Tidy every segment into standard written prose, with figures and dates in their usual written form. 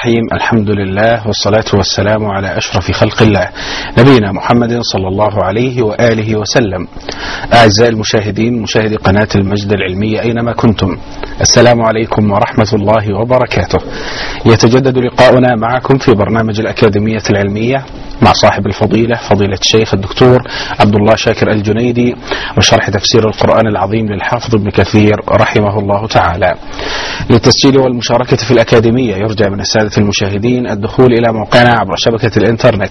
الرحيم. الحمد لله والصلاة والسلام على أشرف خلق الله نبينا محمد صلى الله عليه وآله وسلم. أعزائي المشاهدين، مشاهدي قناة المجد العلمية أينما كنتم، السلام عليكم ورحمة الله وبركاته. يتجدد لقاؤنا معكم في برنامج الأكاديمية العلمية مع صاحب الفضيلة فضيلة الشيخ الدكتور عبد الله شاكر الجنيدي، وشرح تفسير القرآن العظيم للحافظ ابن كثير رحمه الله تعالى. للتسجيل والمشاركة في الأكاديمية يرجى من السادة المشاهدين الدخول إلى موقعنا عبر شبكة الإنترنت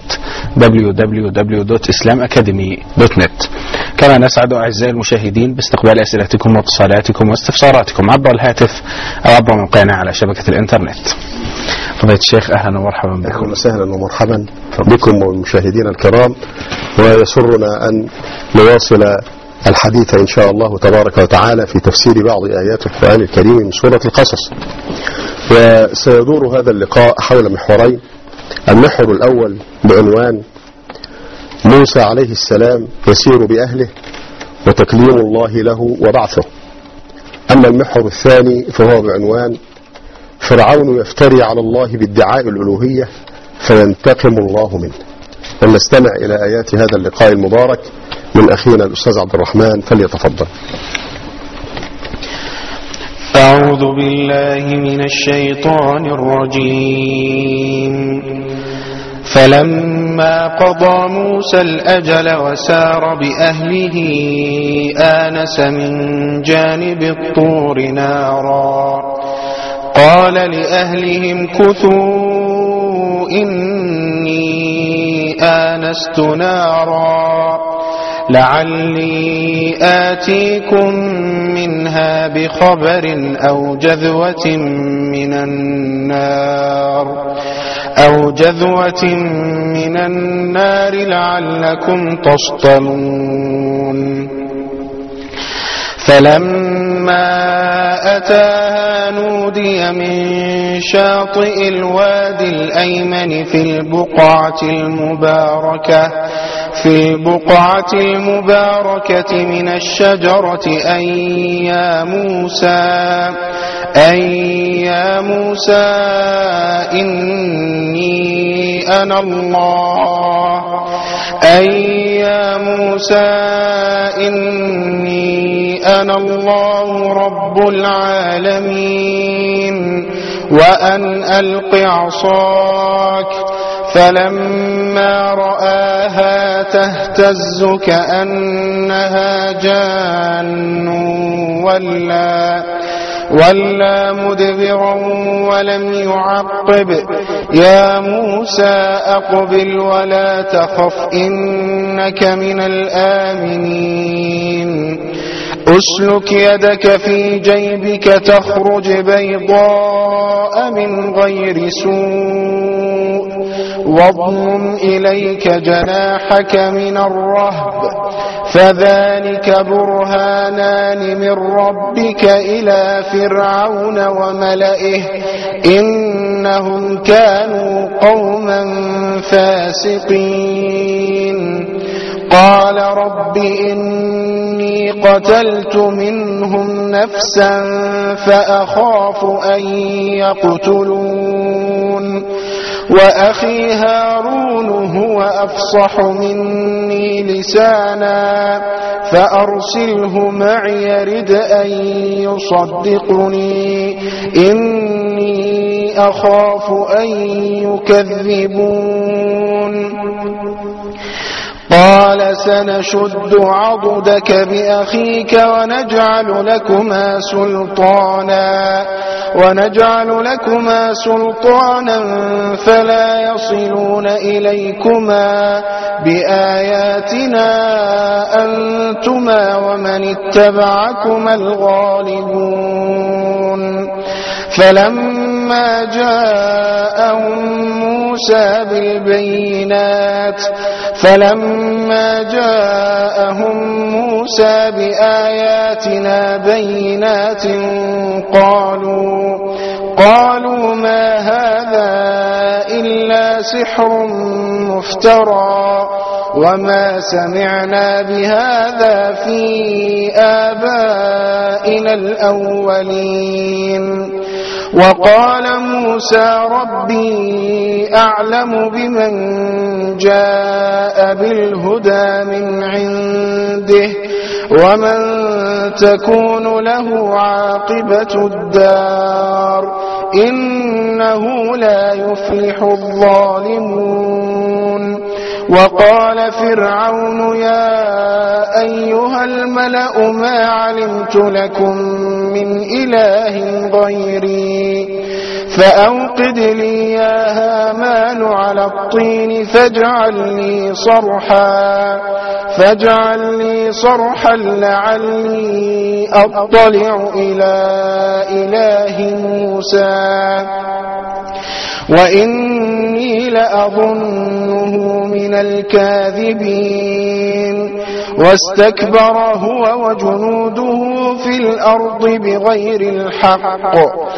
www.islamacademy.net. كما نسعد أعزائي المشاهدين باستقبال أسئلتكم واتصالاتكم واستفساراتكم عبر الهاتف أو عبر موقعنا على شبكة الإنترنت. فضيلة الشيخ، أهلا ومرحبا بكم. أهلا وسهلا ومرحبا بكم والمشاهدين الكرام، ويسرنا أن نواصل الحديث إن شاء الله تبارك وتعالى في تفسير بعض آيات القرآن الكريم من سورة القصص. وسيدور هذا اللقاء حول محورين. المحور الأول بعنوان موسى عليه السلام يسير بأهله وتكليم الله له وبعثه. أما المحور الثاني فهو بعنوان فرعون يفتري على الله بادعاء الألوهية فينتقم الله منه. ونستمع إلى آيات هذا اللقاء المبارك من أخينا الأستاذ عبد الرحمن، فليتفضل. أعوذ بالله من الشيطان الرجيم. فلما قضى موسى الأجل وسار بأهله آنس من جانب الطور نارا قال لأهلهم كثوا إني آنست نارا لعلي آتيكم منها بخبر أو جذوة من النار لعلكم تصطلون. فلما أتاها نودي من شاطئ الوادي الأيمن في البقعة المباركة من الشجرة أن يا موسى إني أنا الله رب العالمين وأن ألق عصاك. فلما رآها تهتز كأنها جان ولا مدبرا ولم يعقب. يا موسى أقبل ولا تخف إنك من الآمنين. أسلك يدك في جيبك تخرج بيضاء من غير سوء واضمم إليك جناحك من الرهب فذلك برهانان من ربك إلى فرعون وملئه إنهم كانوا قوما فاسقين. قال رب إني قتلت منهم نفسا فأخاف أن يقتلون وأخي هارون هو أفصح مني لسانا فأرسله معي يرد أن يصدقني إني أخاف أن يكذبون. قال سنشد عضدك بأخيك ونجعل لكما سلطانا فلا يصلون إليكما بآياتنا أنتما ومن اتبعكما الغالبون. فلما جاءهم موسى بآياتنا بينات قالوا ما هذا إلا سحر مفترى وما سمعنا بهذا في آبائنا الأولين. وقال موسى ربي أعلم بمن جاء بالهدى من عنده ومن تكون له عاقبة الدار إنه لا يفلح الظالمون. وقال فرعون يا أيها الملأ ما علمت لكم من إله غيري فأوقد لي يا هامان على الطين فاجعل لي صرحا لعلي أطلع إلى إله موسى وإني لأظنه من الكاذبين. واستكبر هو وجنوده في الأرض بغير الحق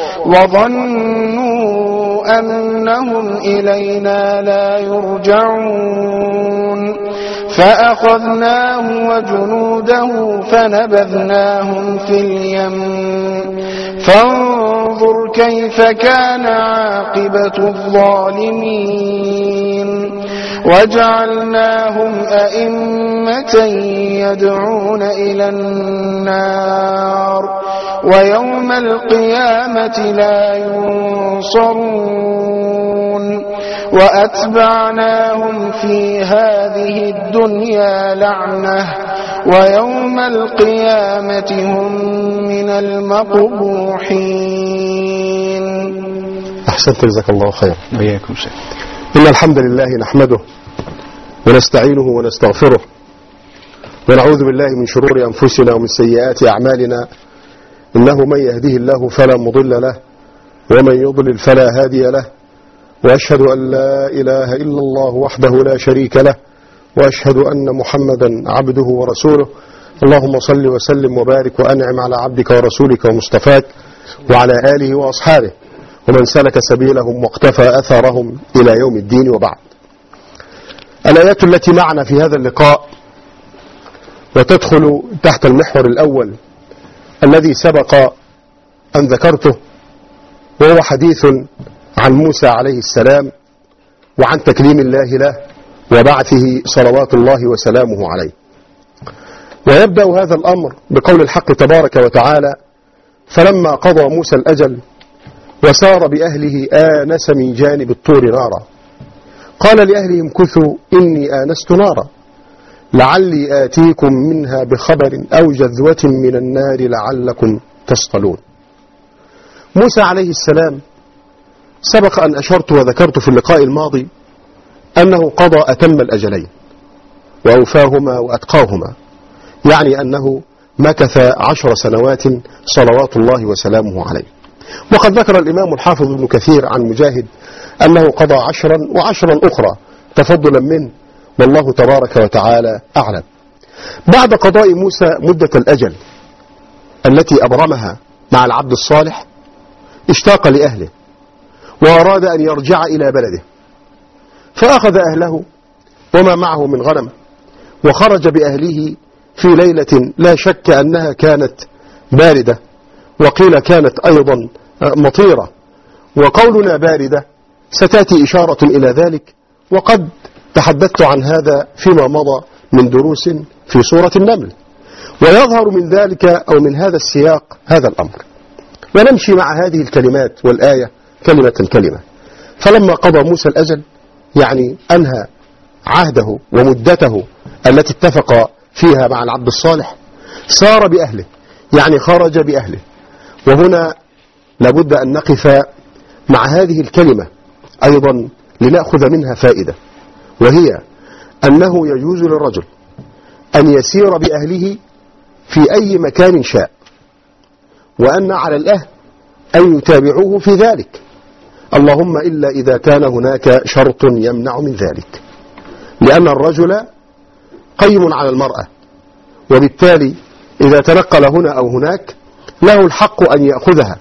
وظنوا أنهم إلينا لا يرجعون فأخذناه وجنوده فنبذناهم في اليم فانظر كيف كان عاقبة الظالمين. وجعلناهم أئمة يدعون إلى النار ويوم القيامة لا ينصرون. وأتبعناهم في هذه الدنيا لعنة ويوم القيامة هم من المقبوحين. أحسنت، جزاك الله خير. وإياكم شيخ. إن الحمد لله نحمده ونستعينه ونستغفره ونعوذ بالله من شرور أنفسنا ومن سيئات أعمالنا، إنه من يهده الله فلا مضل له ومن يضلل فلا هادي له، وأشهد أن لا إله إلا الله وحده لا شريك له، وأشهد أن محمدا عبده ورسوله. اللهم صل وسلم وبارك وأنعم على عبدك ورسولك ومصطفاك وعلى آله وأصحابه ومن سلك سبيلهم واقتفى أثرهم إلى يوم الدين. وبعد، الآيات التي معنا في هذا اللقاء وتدخل تحت المحور الأول الذي سبق أن ذكرته، وهو حديث عن موسى عليه السلام وعن تكليم الله له وبعثه صلوات الله وسلامه عليه. ويبدأ هذا الأمر بقول الحق تبارك وتعالى: فلما قضى موسى الأجل وسار بأهله آنس من جانب الطور نارا قال لأهلهم كثوا إني آنست نارا لعلي آتيكم منها بخبر أو جذوة من النار لعلكم تصطلون. موسى عليه السلام سبق أن أشرت وذكرت في اللقاء الماضي أنه قضى أتم الأجلين وأوفاهما وأتقاهما، يعني أنه مكث 10 سنوات صلوات الله وسلامه عليه. وقد ذكر الإمام الحافظ ابن كثير عن مجاهد أنه قضى 10 و10 أخرى تفضلا منه، والله تبارك وتعالى أعلم. بعد قضاء موسى مدة الأجل التي أبرمها مع العبد الصالح اشتاق لأهله وأراد أن يرجع إلى بلده، فأخذ أهله وما معه من غنم وخرج بأهله في ليلة لا شك أنها كانت باردة، وقيل كانت أيضا مطيرة، وقولنا باردة ستأتي إشارة إلى ذلك، وقد تحدثت عن هذا فيما مضى من دروس في سورة النمل، ويظهر من ذلك أو من هذا السياق هذا الأمر. ونمشي مع هذه الكلمات والآية كلمة كلمة. فلما قضى موسى الأجل يعني أنهى عهده ومدته التي اتفق فيها مع العبد الصالح، سار بأهله يعني خرج بأهله. وهنا لابد أن نقف مع هذه الكلمة أيضا لنأخذ منها فائدة، وهي أنه يجوز للرجل أن يسير بأهله في أي مكان شاء، وأن على الأهل أن يتابعوه في ذلك، اللهم إلا إذا كان هناك شرط يمنع من ذلك، لأن الرجل قيم على المرأة، وبالتالي إذا تنقل هنا أو هناك له الحق أن يأخذها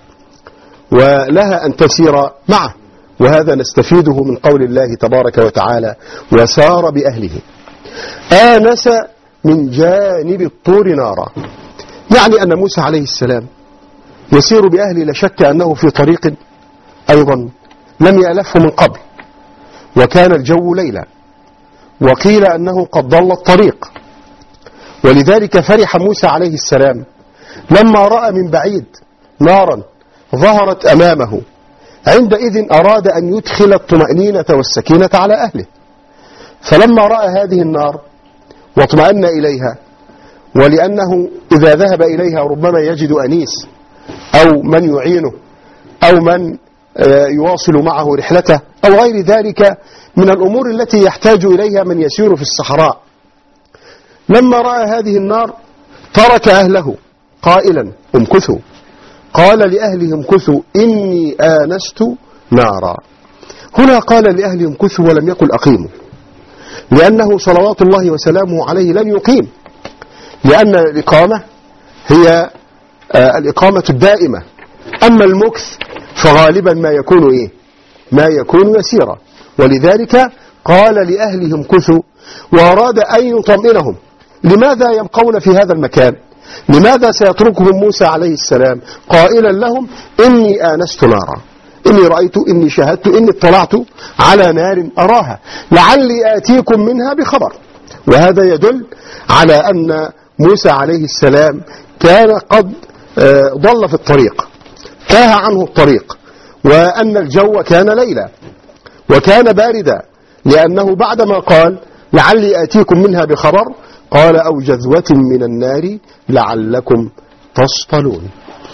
ولها أن تسير معه. وهذا نستفيده من قول الله تبارك وتعالى: وسار بأهله آنس من جانب الطور نارا، يعني أن موسى عليه السلام يسير بأهله لا شك أنه في طريق أيضا لم يألفه من قبل، وكان الجو ليلا، وقيل أنه قد ضل الطريق، ولذلك فرح موسى عليه السلام لما رأى من بعيد نارا ظهرت أمامه. عندئذ أراد أن يدخل الطمأنينة والسكينة على أهله، فلما رأى هذه النار واطمأن إليها، ولأنه إذا ذهب إليها ربما يجد أنيس أو من يعينه أو من يواصل معه رحلته أو غير ذلك من الأمور التي يحتاج إليها من يسير في الصحراء. لما رأى هذه النار ترك أهله قائلا امكثوا، قال لأهله امكثوا إني آنست نارا. هنا قال لأهله امكثوا ولم يقل أقيموا، لأنه صلوات الله وسلامه عليه لن يقيم، لأن الإقامة هي الإقامة الدائمة، أما المكث فغالبا ما يكون يسيرا. ولذلك قال لأهلهم امكثوا، وأراد أن يطمئنهم. لماذا يبقون في هذا المكان؟ لماذا سيتركهم موسى عليه السلام قائلا لهم إني آنست نارا، إني رأيت، إني شاهدت، إني اطلعت على نار أراها لعلي آتيكم منها بخبر. وهذا يدل على أن موسى عليه السلام كان قد ضل في الطريق، تاه عنه الطريق، وأن الجو كان ليلا وكان باردا، لأنه بعدما قال لعلي آتيكم منها بخبر قال أو جذوة من النار لعلكم تصطلون.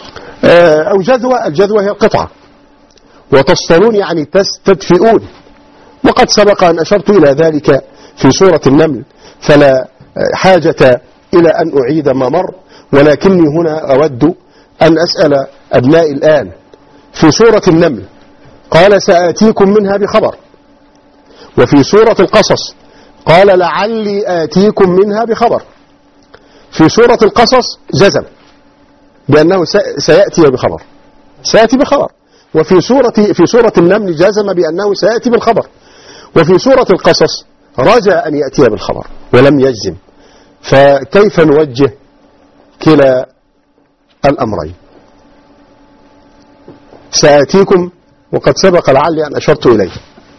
أو جذوة، الجذوة هي القطعة، وتصطلون يعني تستدفئون، وقد سبق أن أشرت إلى ذلك في سورة النمل، فلا حاجة إلى أن أعيد ما مر، ولكني هنا أود أن أسأل أبنائي الآن. في سورة النمل قال سآتيكم منها بخبر، وفي سورة القصص قال لعلي آتيكم منها بخبر. في سورة القصص جزم بأنه سيأتي بخبر، سيأتي بخبر، في سورة النمل جزم بأنه سيأتي بالخبر، وفي سورة القصص رجى أن يأتي بالخبر ولم يجزم. فكيف نوجه كلا الأمرين؟ سآتيكم وقد سبق لعلي أن أشرت إليه.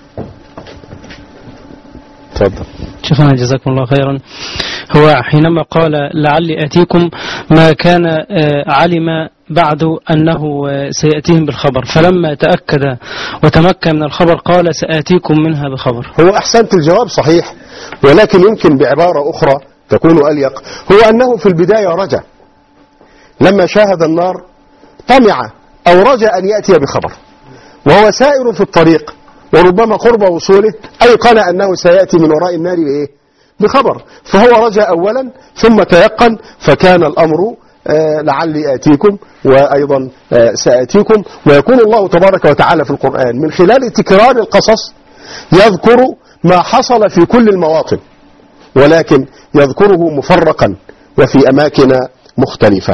تفضل. شيخنا جزاكم الله خيرا. هو حينما قال لعلي آتيكم ما كان علم بعد أنه سيأتيهم بالخبر، فلما تأكد وتمكن من الخبر قال سآتيكم منها بخبر. هو أحسنت الجواب صحيح، ولكن يمكن بعبارة أخرى تكون أليق. هو أنه في البداية رجى، لما شاهد النار طمع أو رجى أن يأتي بخبر، وهو سائر في الطريق وربما قرب وصوله أيقن أنه سيأتي من وراء النار بخبر، فهو رجى أولا ثم تيقن، فكان الأمر لعلي آتيكم وأيضا سآتيكم. ويكون الله تبارك وتعالى في القرآن من خلال تكرار القصص يذكر ما حصل في كل المواطن، ولكن يذكره مفرقا وفي أماكن مختلفة.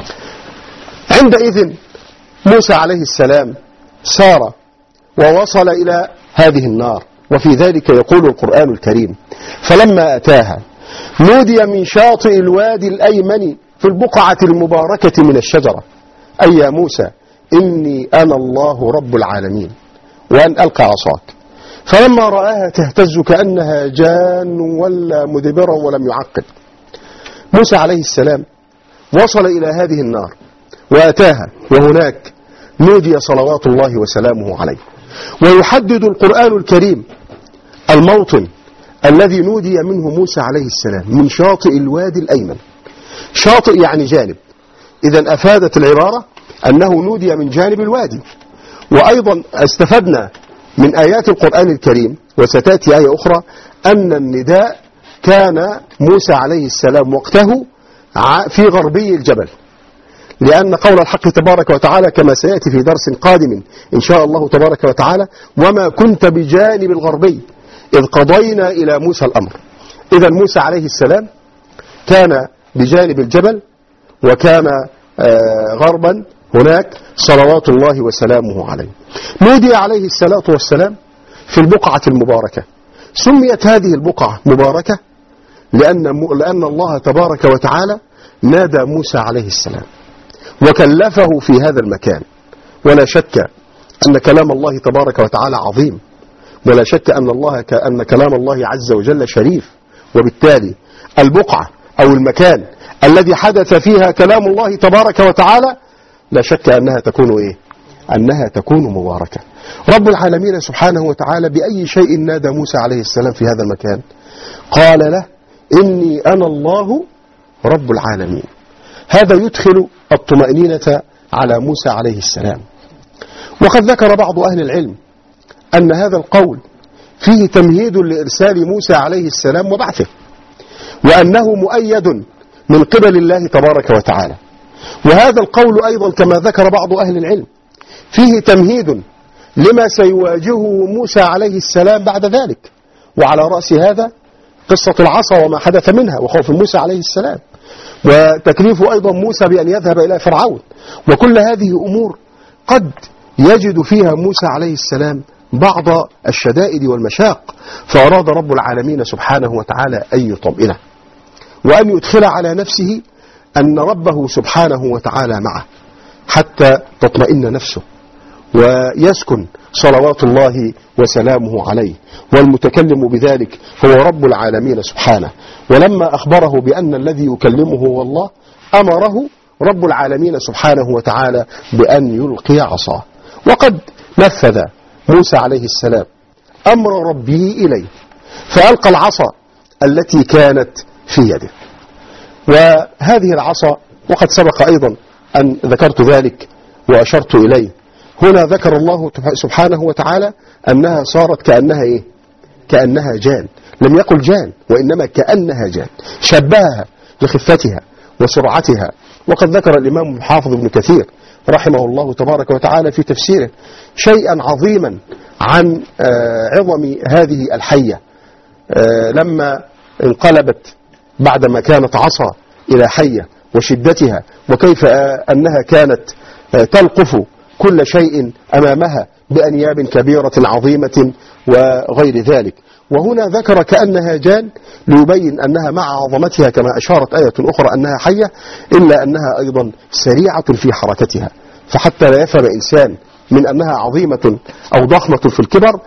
عندئذ موسى عليه السلام سار ووصل إلى هذه النار، وفي ذلك يقول القرآن الكريم فلما أتاها نودي من شاطئ الوادي الأيمن في البقعة المباركة من الشجرة أي يا موسى إني أنا الله رب العالمين وأن ألقى عصاك. فلما رآها تهتز كأنها جان ولا مدبرا ولم يعقب. موسى عليه السلام وصل إلى هذه النار وأتاها، وهناك نودي صلوات الله وسلامه عليه. ويحدد القرآن الكريم الموطن الذي نودي منه موسى عليه السلام من شاطئ الوادي الأيمن. شاطئ يعني جانب، إذن أفادت العبارة أنه نودي من جانب الوادي. وأيضا استفدنا من آيات القرآن الكريم وستأتي آية أخرى أن النداء كان موسى عليه السلام وقته في غربي الجبل، لأن قول الحق تبارك وتعالى كما سيأتي في درس قادم إن شاء الله تبارك وتعالى وما كنت بجانب الغربي إذ قضينا إلى موسى الأمر. إذا موسى عليه السلام كان بجانب الجبل وكان غربا هناك صلوات الله وسلامه عليه. نودي عليه الصلاة والسلام في البقعة المباركة. سميت هذه البقعة مباركة لأن الله تبارك وتعالى نادى موسى عليه السلام وكلفه في هذا المكان. ولا شك أن كلام الله تبارك وتعالى عظيم، ولا شك أن كلام الله عز وجل شريف، وبالتالي البقعة أو المكان الذي حدث فيها كلام الله تبارك وتعالى لا شك أنها تكون أنها تكون مباركة. رب العالمين سبحانه وتعالى بأي شيء نادى موسى عليه السلام في هذا المكان؟ قال له إني أنا الله رب العالمين. هذا يدخل الطمأنينة على موسى عليه السلام. وقد ذكر بعض أهل العلم أن هذا القول فيه تمهيد لإرسال موسى عليه السلام وبعثه، وأنه مؤيد من قبل الله تبارك وتعالى. وهذا القول أيضا كما ذكر بعض أهل العلم فيه تمهيد لما سيواجهه موسى عليه السلام بعد ذلك، وعلى رأس هذا قصة العصا وما حدث منها وخوف موسى عليه السلام، وتكليف أيضا موسى بأن يذهب إلى فرعون. وكل هذه أمور قد يجد فيها موسى عليه السلام بعض الشدائد والمشاق، فأراد رب العالمين سبحانه وتعالى أن يطمئنه وأن يدخل على نفسه أن ربه سبحانه وتعالى معه حتى تطمئن نفسه ويسكن صلوات الله وسلامه عليه. والمتكلم بذلك هو رب العالمين سبحانه. ولما أخبره بأن الذي يكلمه هو الله أمره رب العالمين سبحانه وتعالى بأن يلقي عصاه. وقد نفذ موسى عليه السلام أمر ربه إليه فألقى العصا التي كانت في يده. وهذه العصا وقد سبق أيضا أن ذكرت ذلك وأشرت إليه. هنا ذكر الله سبحانه وتعالى أنها صارت كأنها كأنها جان. لم يقل جان وإنما كأنها جان، شبهها لخفتها وسرعتها. وقد ذكر الإمام الحافظ ابن كثير رحمه الله تبارك وتعالى في تفسيره شيئا عظيما عن عظم هذه الحية لما انقلبت بعدما كانت عصا إلى حية، وشدتها وكيف أنها كانت تلقف كل شيء أمامها بأنياب كبيرة عظيمة وغير ذلك. وهنا ذكر كأنها جان ليبين أنها مع عظمتها كما أشارت آية أخرى أنها حية، إلا أنها أيضا سريعة في حركتها، فحتى لا يفهم إنسان من أنها عظيمة أو ضخمة في الكبر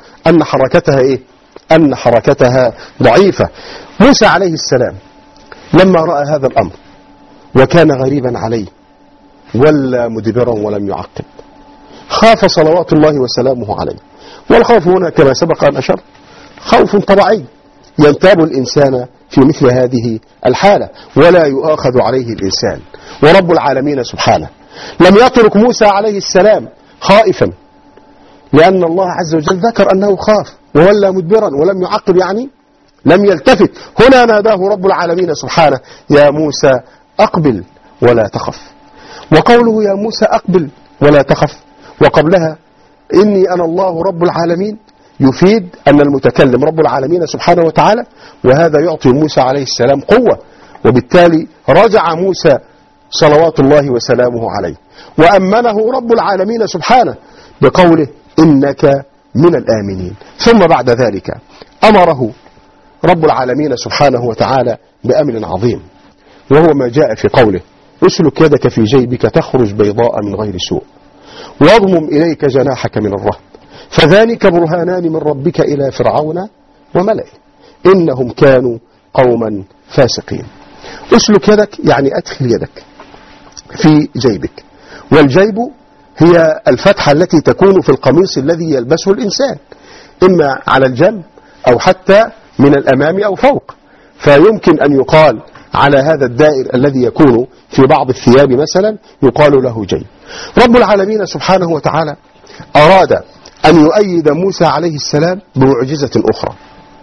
أن حركتها ضعيفة. موسى عليه السلام لما رأى هذا الأمر وكان غريبا عليه ولا مدبرا ولم يعقب، خاف صلوات الله وسلامه عليه. والخوف هنا كما سبق أن أشر خوف طبيعي ينتاب الإنسان في مثل هذه الحالة ولا يؤاخذ عليه الإنسان. ورب العالمين سبحانه لم يترك موسى عليه السلام خائفا، لأن الله عز وجل ذكر أنه خاف وولى مدبرا ولم يعقب، يعني لم يلتفت. هنا ناداه رب العالمين سبحانه يا موسى أقبل ولا تخف. وقوله يا موسى أقبل ولا تخف وقبلها إني أنا الله رب العالمين يفيد أن المتكلم رب العالمين سبحانه وتعالى، وهذا يعطي موسى عليه السلام قوة. وبالتالي رجع موسى صلوات الله وسلامه عليه وأمنه رب العالمين سبحانه بقوله إنك من الآمنين. ثم بعد ذلك أمره رب العالمين سبحانه وتعالى بأمر عظيم، وهو ما جاء في قوله اسلك يدك في جيبك تخرج بيضاء من غير سوء واضمم إليك جناحك من الرهب فذلك برهانان من ربك إلى فرعون وملئه إنهم كانوا قوما فاسقين. اسلك يدك يعني أدخل يدك في جيبك، والجيب هي الفتحة التي تكون في القميص الذي يلبسه الإنسان إما على الجنب أو حتى من الأمام أو فوق، فيمكن أن يقال على هذا الدائر الذي يكون في بعض الثياب مثلا يقال له جيب. رب العالمين سبحانه وتعالى أراد أن يؤيد موسى عليه السلام بمعجزة أخرى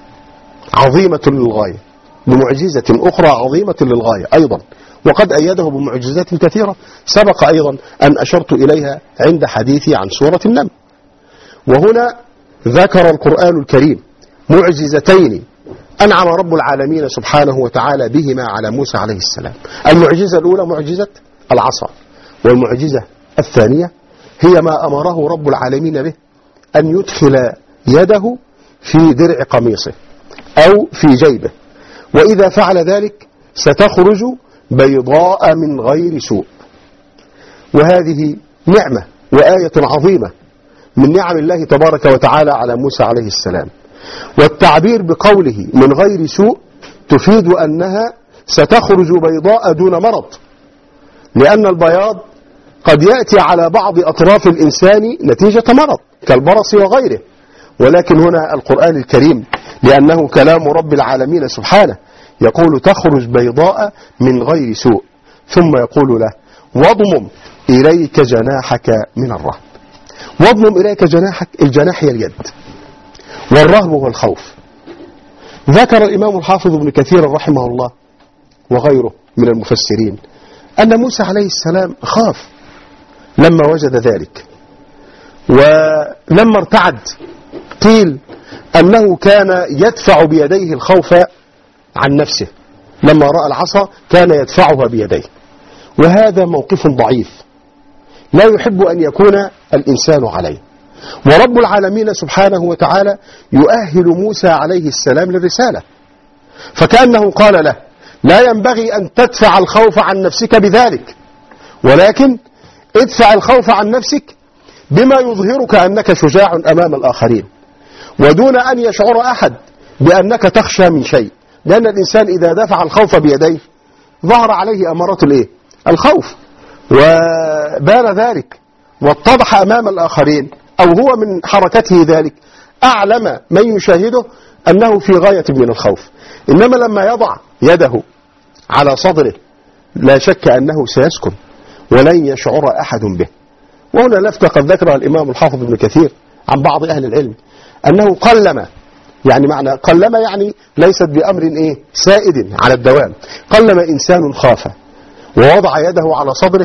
عظيمة للغاية، بمعجزة أخرى عظيمة للغاية أيضا، وقد أيده بمعجزات كثيرة سبق أيضا أن أشرت إليها عند حديثي عن سورة النمل. وهنا ذكر القرآن الكريم معجزتين أنعم رب العالمين سبحانه وتعالى بهما على موسى عليه السلام. المعجزة الأولى معجزة العصا، والمعجزة الثانية هي ما أمره رب العالمين به أن يدخل يده في درع قميصه أو في جيبه، وإذا فعل ذلك ستخرج بيضاء من غير سوء. وهذه نعمة وآية عظيمة من نعم الله تبارك وتعالى على موسى عليه السلام. والتعبير بقوله من غير سوء تفيد أنها ستخرج بيضاء دون مرض، لأن البياض قد يأتي على بعض أطراف الإنسان نتيجة مرض كالبرص وغيره، ولكن هنا القرآن الكريم لأنه كلام رب العالمين سبحانه يقول تخرج بيضاء من غير سوء، ثم يقول له واضمم إليك جناحك من الرهب. واضمم إليك جناحك، الجناح هي اليد، والرهب هو الخوف. ذكر الإمام الحافظ ابن كثير رحمه الله وغيره من المفسرين أن موسى عليه السلام خاف لما وجد ذلك، ولما ارتعد قيل أنه كان يدفع بيديه الخوف عن نفسه، لما رأى العصا كان يدفعها بيديه، وهذا موقف ضعيف لا يحب أن يكون الإنسان عليه. ورب العالمين سبحانه وتعالى يؤهل موسى عليه السلام للرسالة، فكأنه قال له لا ينبغي أن تدفع الخوف عن نفسك بذلك، ولكن ادفع الخوف عن نفسك بما يظهرك أنك شجاع أمام الآخرين، ودون أن يشعر أحد بأنك تخشى من شيء، لأن الإنسان إذا دفع الخوف بيديه ظهر عليه أمارة الخوف، وبان ذلك واتضح أمام الآخرين، أو هو من حركته ذلك أعلم من يشاهده أنه في غاية من الخوف. إنما لما يضع يده على صدره لا شك أنه سيسكن ولن يشعر أحد به. وهنا لفتة قد ذكرها الإمام الحافظ ابن كثير عن بعض أهل العلم أنه قلما، يعني معنى قلما يعني ليست بأمر سائد على الدوام، قلما إنسان خاف ووضع يده على صدره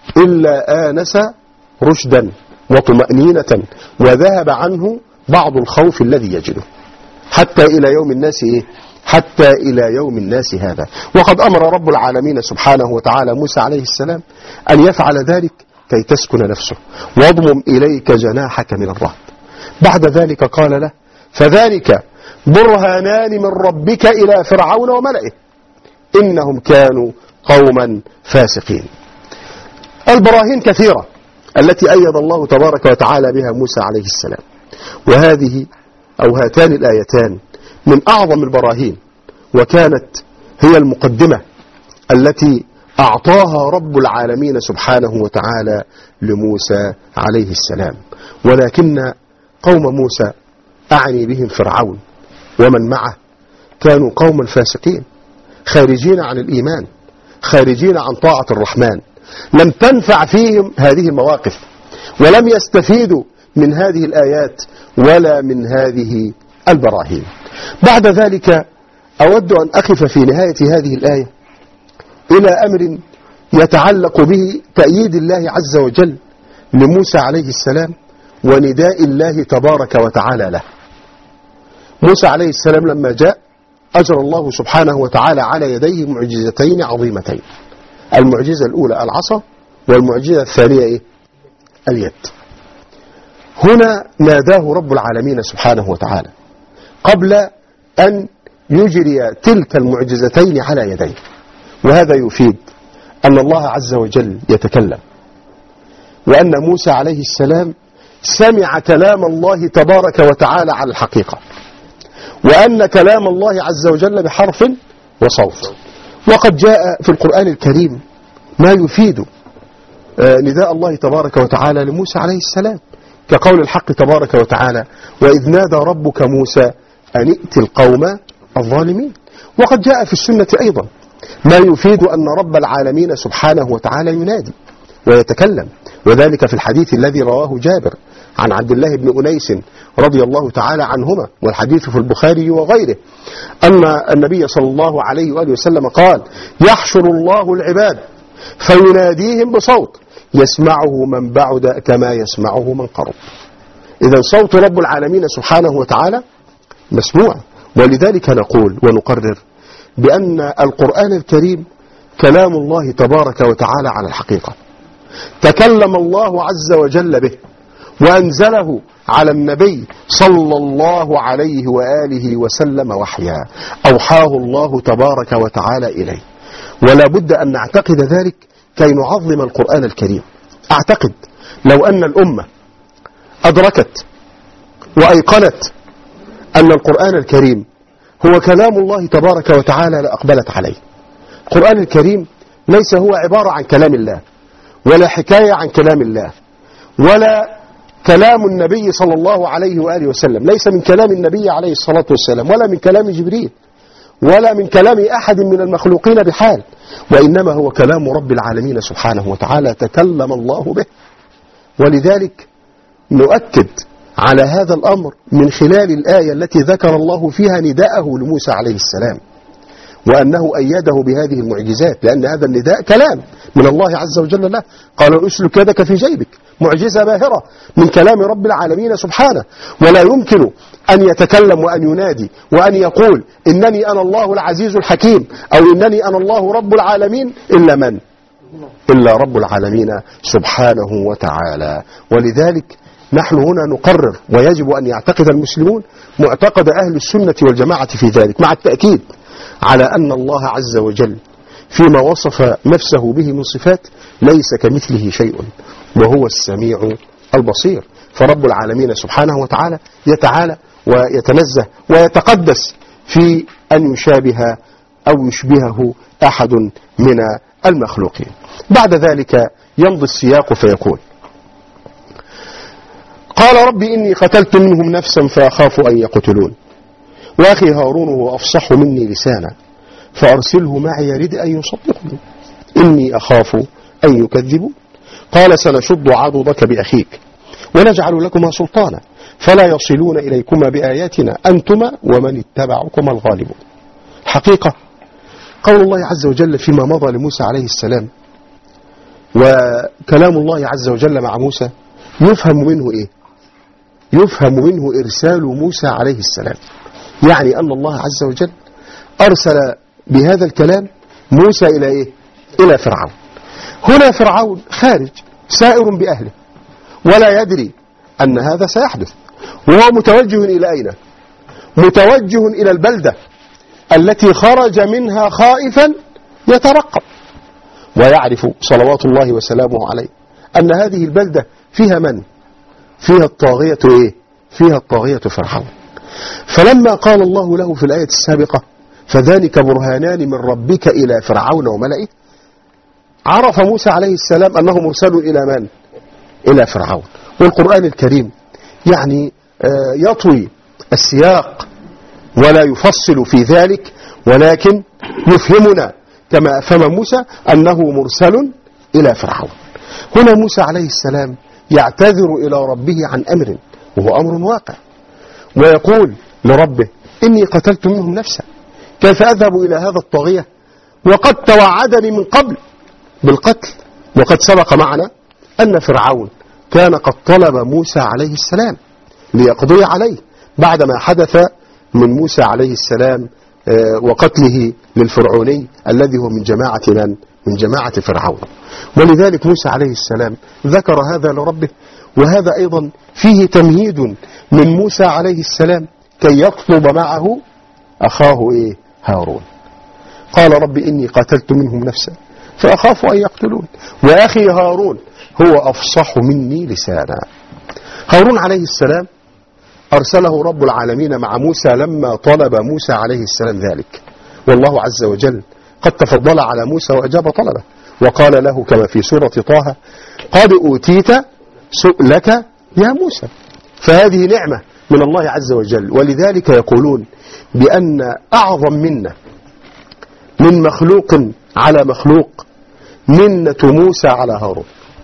إلا آنس رشدا وطمأنينة وذهب عنه بعض الخوف الذي يجده حتى إلى يوم الناس حتى إلى يوم الناس هذا. وقد أمر رب العالمين سبحانه وتعالى موسى عليه السلام أن يفعل ذلك كي تسكن نفسه. واضمم إليك جناحك من الرهب. بعد ذلك قال له فذلك برهانان من ربك إلى فرعون وملئه إنهم كانوا قوما فاسقين. البراهين كثيرة التي أيد الله تبارك وتعالى بها موسى عليه السلام، وهذه أو هاتان الآيتان من أعظم البراهين، وكانت هي المقدمة التي أعطاها رب العالمين سبحانه وتعالى لموسى عليه السلام. ولكن قوم موسى أعني بهم فرعون ومن معه كانوا قوما فاسقين خارجين عن الإيمان، خارجين عن طاعة الرحمن، لم تنفع فيهم هذه المواقف، ولم يستفيدوا من هذه الآيات ولا من هذه البراهين. بعد ذلك أود أن أقف في نهاية هذه الآية إلى أمر يتعلق به تأييد الله عز وجل لموسى عليه السلام ونداء الله تبارك وتعالى له. موسى عليه السلام لما جاء أجرى الله سبحانه وتعالى على يديه معجزتين عظيمتين، المعجزة الأولى العصا، والمعجزة الثانية اليد. هنا ناداه رب العالمين سبحانه وتعالى قبل أن يجري تلك المعجزتين على يديه، وهذا يفيد أن الله عز وجل يتكلم، وأن موسى عليه السلام سمع كلام الله تبارك وتعالى على الحقيقة، وأن كلام الله عز وجل بحرف وصوت. وقد جاء في القرآن الكريم ما يفيد نداء الله تبارك وتعالى لموسى عليه السلام، كقول الحق تبارك وتعالى وإذ نادى ربك موسى أن ائت القوم الظالمين. وقد جاء في السنة أيضا ما يفيد أن رب العالمين سبحانه وتعالى ينادي ويتكلم، وذلك في الحديث الذي رواه جابر عن عبد الله بن أنيس رضي الله تعالى عنهما، والحديث في البخاري وغيره، أن النبي صلى الله عليه وآله وسلم قال يحشر الله العباد فيناديهم بصوت يسمعه من بعد كما يسمعه من قرب. إذا صوت رب العالمين سبحانه وتعالى مسموع. ولذلك نقول ونقرر بأن القرآن الكريم كلام الله تبارك وتعالى على الحقيقة، تكلم الله عز وجل به وأنزله على النبي صلى الله عليه وآله وسلم وحيا أوحاه الله تبارك وتعالى إليه. ولا بد أن نعتقد ذلك كي نعظم القرآن الكريم. أعتقد لو أن الأمة أدركت وأيقنت أن القرآن الكريم هو كلام الله تبارك وتعالى لأقبلت عليه. القرآن الكريم ليس هو عبارة عن كلام الله، ولا حكاية عن كلام الله، ولا كلام النبي صلى الله عليه وآله وسلم، ليس من كلام النبي عليه الصلاة والسلام، ولا من كلام جبريل، ولا من كلام أحد من المخلوقين بحال، وإنما هو كلام رب العالمين سبحانه وتعالى تكلم الله به. ولذلك نؤكد على هذا الأمر من خلال الآية التي ذكر الله فيها نداءه لموسى عليه السلام، وأنه أيده بهذه المعجزات، لأن هذا النداء كلام من الله عز وجل له. قال أسلك يدك في جيبك، معجزة باهرة من كلام رب العالمين سبحانه. ولا يمكن أن يتكلم وأن ينادي وأن يقول إنني أنا الله العزيز الحكيم أو إنني أنا الله رب العالمين إلا من؟ إلا رب العالمين سبحانه وتعالى. ولذلك نحن هنا نقرر، ويجب أن يعتقد المسلمون معتقد أهل السنة والجماعة في ذلك، مع التأكيد على أن الله عز وجل فيما وصف نفسه به من صفات ليس كمثله شيء وهو السميع البصير. فرب العالمين سبحانه وتعالى يتعالى ويتنزه ويتقدس في أن يشابه أو يشبهه أحد من المخلوقين. بعد ذلك يمضي السياق فيقول: قال رب إني قتلت منهم نفسا فأخاف أن يقتلون وأخي هارون هو أفصح مني لسانا فأرسله معي يرد أن يصدقني إني أخاف أن يكذبوا. قال سنشد عضدك بأخيك ونجعل لكما سلطانا فلا يصلون إليكما بآياتنا أنتما ومن اتبعكما الغالبون. حقيقة قول الله عز وجل فيما مضى لموسى عليه السلام وكلام الله عز وجل مع موسى يفهم منه إيه؟ يفهم منه إرسال موسى عليه السلام، يعني أن الله عز وجل أرسل بهذا الكلام موسى إلى إيه؟ إلى فرعون. هنا فرعون خارج سائر بأهله ولا يدري أن هذا سيحدث، وهو متوجه إلى أين؟ متوجه إلى البلدة التي خرج منها خائفا يترقب، ويعرف صلوات الله وسلامه عليه أن هذه البلدة فيها من؟ فيها الطاغية إيه؟ فيها الطاغية فرعون. فلما قال الله له في الآية السابقة فذلك برهانان من ربك إلى فرعون وملئه، عرف موسى عليه السلام أنه مرسل إلى من؟ إلى فرعون. والقرآن الكريم يعني يطوي السياق ولا يفصل في ذلك، ولكن يفهمنا كما أفهم موسى أنه مرسل إلى فرعون. هنا موسى عليه السلام يعتذر إلى ربه عن أمر وهو أمر واقع، ويقول لربه إني قتلت منهم نفسا كيف أذهب إلى هذا الطاغية وقد توعدني من قبل بالقتل. وقد سبق معنا أن فرعون كان قد طلب موسى عليه السلام ليقضي عليه بعدما حدث من موسى عليه السلام وقتله للفرعوني الذي هو من جماعة من؟ من جماعة فرعون. ولذلك موسى عليه السلام ذكر هذا لربه، وهذا أيضا فيه تمهيد من موسى عليه السلام كي يطلب معه أخاه إيه؟ هارون. قال رب إني قتلت منهم نفسا فأخاف أن يقتلون وأخي هارون هو أفصح مني لسانا. هارون عليه السلام أرسله رب العالمين مع موسى لما طلب موسى عليه السلام ذلك، والله عز وجل قد تفضل على موسى وأجاب طلبه وقال له كما في سورة طه قد أوتيت سؤلك يا موسى. فهذه نعمة من الله عز وجل. ولذلك يقولون بأن أعظم منة من مخلوق على مخلوق منة موسى على هارون.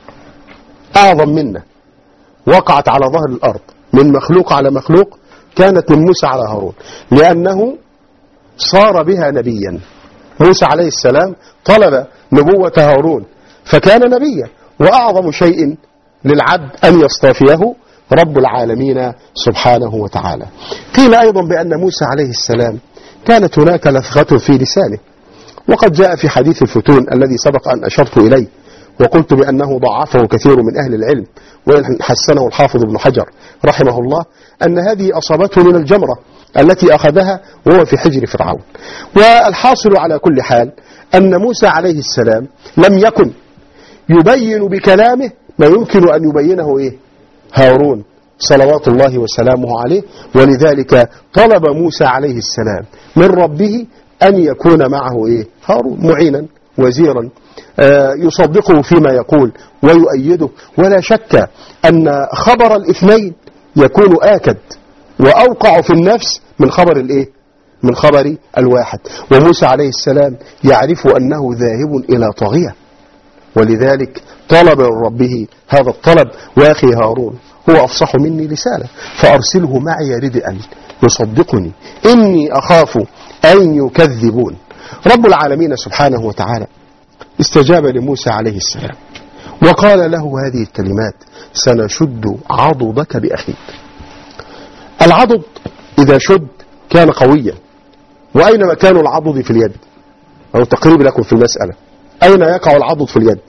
أعظم منة وقعت على ظهر الأرض من مخلوق على مخلوق كانت من موسى على هارون، لأنه صار بها نبيا. موسى عليه السلام طلب نبوة هارون فكان نبيا، وأعظم شيء للعبد أن يصطفيه رب العالمين سبحانه وتعالى. قيل أيضا بأن موسى عليه السلام كانت هناك لثغة في لسانه، وقد جاء في حديث الفتون الذي سبق أن أشرت إليه وقلت بأنه ضعفه كثير من أهل العلم وحسنه الحافظ ابن حجر رحمه الله، أن هذه أصابته من الجمرة التي أخذها وهو في حجر فرعون. والحاصل على كل حال أن موسى عليه السلام لم يكن يبين بكلامه ما يمكن أن يبينه إيه؟ هارون صلوات الله وسلامه عليه. ولذلك طلب موسى عليه السلام من ربه أن يكون معه هارون معينا وزيرا يصدقه فيما يقول ويؤيده. ولا شك أن خبر الاثنين يكون آكد وأوقع في النفس من خبر من خبر الواحد. وموسى عليه السلام يعرف أنه ذاهب إلى طاغية، ولذلك طلب من ربه هذا الطلب. وأخي هارون هو أفصح مني لسانا فأرسله معي ردءا يصدقني إني أخاف أن يكذبون. رب العالمين سبحانه وتعالى استجاب لموسى عليه السلام وقال له هذه الكلمات: سنشد عضدك بأخيك. العضد إذا شد كان قويا. وأين مكان العضد في اليد؟ أو تقريب لكم في المسألة، أين يقع العضد في اليد؟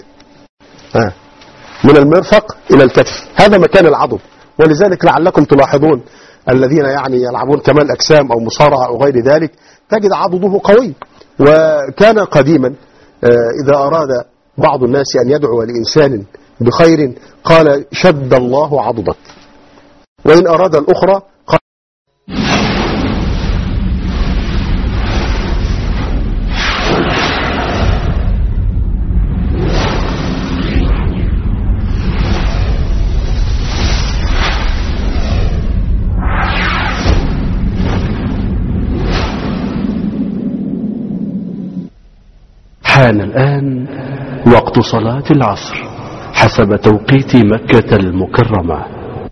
من المرفق إلى الكتف، هذا مكان العضد. ولذلك لعلكم تلاحظون الذين يلعبون كمال أجسام أو مصارعة أو غير ذلك تجد عضده قوي. وكان قديما إذا أراد بعض الناس أن يدعو لإنسان بخير قال: شد الله عضدك. وإن أراد الأخرى قال: حان الآن وقت صلاة العصر حسب توقيت مكة المكرمة.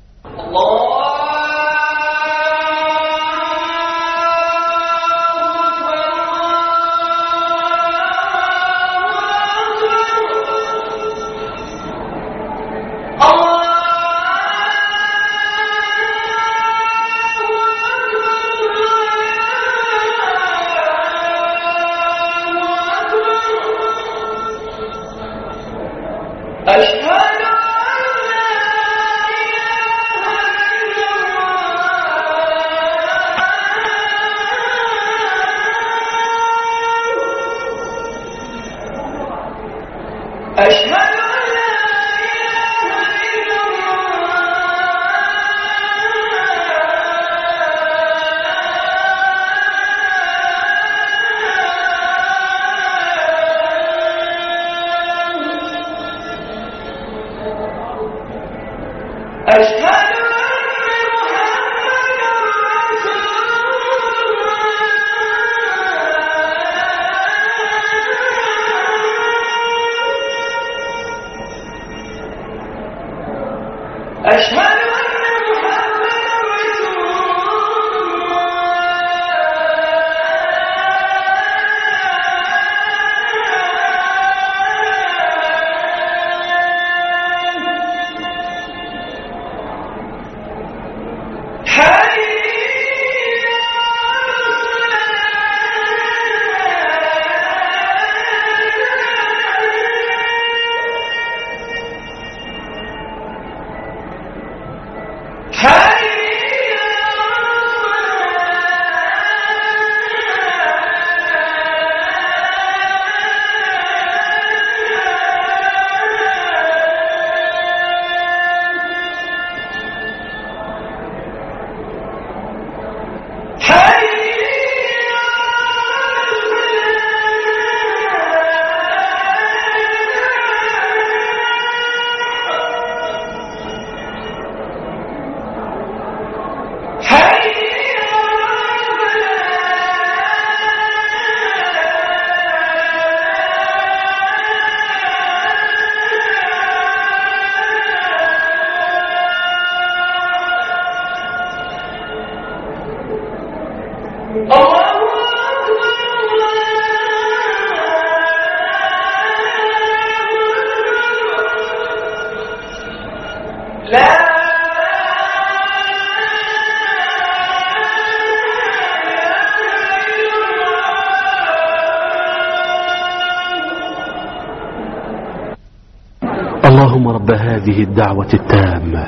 اللهم رب هذه الدعوة التامة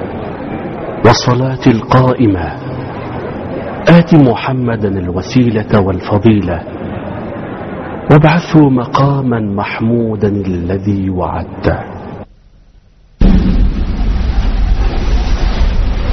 والصلاة القائمة آت محمدا الوسيلة والفضيلة وابعثه مقاما محمودا الذي وعدته.